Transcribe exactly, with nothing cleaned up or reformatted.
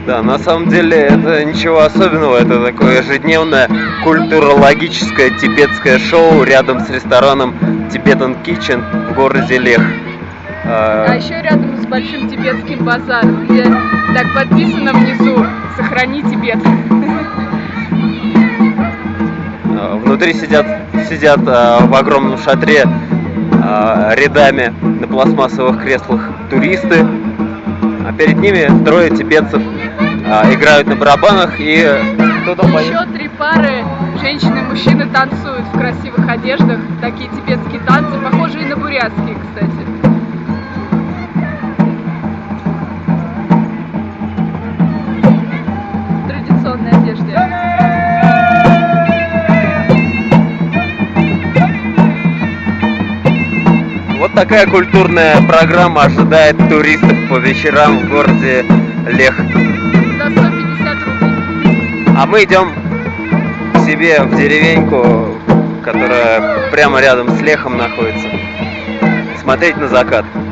Да, на самом деле это ничего особенного, это такое ежедневное культурологическое тибетское шоу рядом с рестораном Tibetan Kitchen в городе Лех. А, а еще рядом с большим тибетским базаром, где так подписано внизу «Сохрани Тибет». Внутри сидят, сидят в огромном шатре рядами на пластмассовых креслах туристы, а перед ними трое тибетцев играют на барабанах, и кто-то поет. Еще три пары женщины и мужчины танцуют в красивых одеждах, такие тибетские танцы, похожие на бурятские, кстати. В традиционной одежде. Вот такая культурная программа ожидает туристов по вечерам в городе Лех. За сто пятьдесят рублей. А мы идем к себе в деревеньку, которая прямо рядом с Лехом находится, смотреть на закат.